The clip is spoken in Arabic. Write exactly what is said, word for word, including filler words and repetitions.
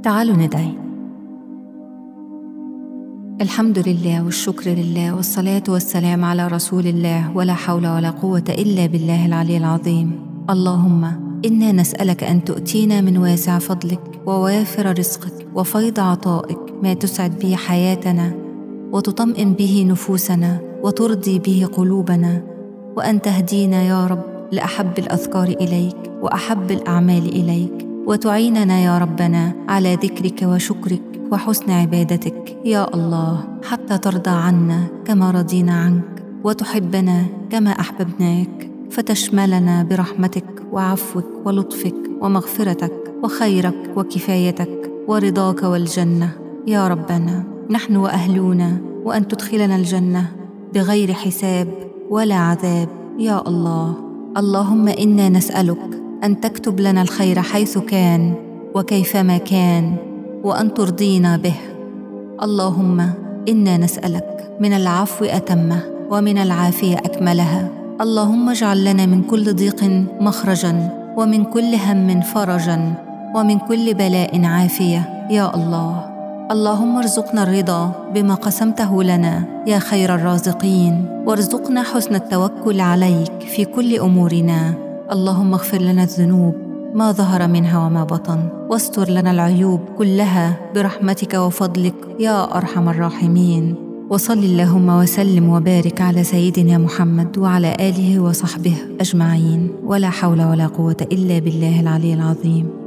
تعالوا ندعي. الحمد لله والشكر لله والصلاة والسلام على رسول الله، ولا حول ولا قوة إلا بالله العلي العظيم. اللهم إنا نسألك أن تؤتينا من واسع فضلك ووافر رزقك وفيض عطائك ما تسعد به حياتنا وتطمئن به نفوسنا وترضي به قلوبنا، وأن تهدينا يا رب لأحب الأذكار إليك وأحب الأعمال إليك، وتعيننا يا ربنا على ذكرك وشكرك وحسن عبادتك يا الله، حتى ترضى عنا كما رضينا عنك وتحبنا كما أحببناك، فتشملنا برحمتك وعفوك ولطفك ومغفرتك وخيرك وكفايتك ورضاك والجنة يا ربنا، نحن وأهلنا، وأن تدخلنا الجنة بغير حساب ولا عذاب يا الله. اللهم إنا نسألك أن تكتب لنا الخير حيث كان وكيفما كان، وأن ترضينا به. اللهم إنا نسألك من العفو أتمه ومن العافية أكملها. اللهم اجعل لنا من كل ضيق مخرجا، ومن كل هم فرجا، ومن كل بلاء عافية يا الله. اللهم ارزقنا الرضا بما قسمته لنا يا خير الرازقين، وارزقنا حسن التوكل عليك في كل أمورنا. اللهم اغفر لنا الذنوب ما ظهر منها وما بطن، واستر لنا العيوب كلها برحمتك وفضلك يا أرحم الراحمين. وصل اللهم وسلم وبارك على سيدنا محمد وعلى آله وصحبه أجمعين، ولا حول ولا قوة إلا بالله العلي العظيم.